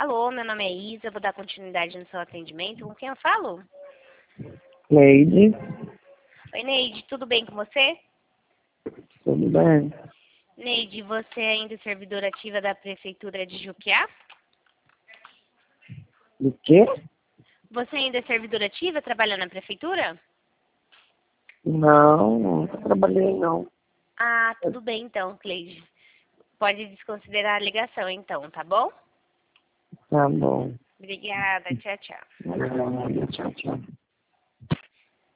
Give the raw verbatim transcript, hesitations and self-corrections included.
Alô, meu nome é Isa, vou dar continuidade no seu atendimento. Com quem eu falo? Neide, Oi, Neide, tudo bem com você? tudo bem? Neide, você é ainda é servidora ativa da Prefeitura de Juquiá? Do quê? Você ainda é servidora ativa, trabalha na Prefeitura? Não, nunca trabalhei não. Ah, tudo bem então, Cleide. Pode desconsiderar a ligação então, tá bom? Tá bom. Obrigada, tchau, tchau. Tchau, tchau.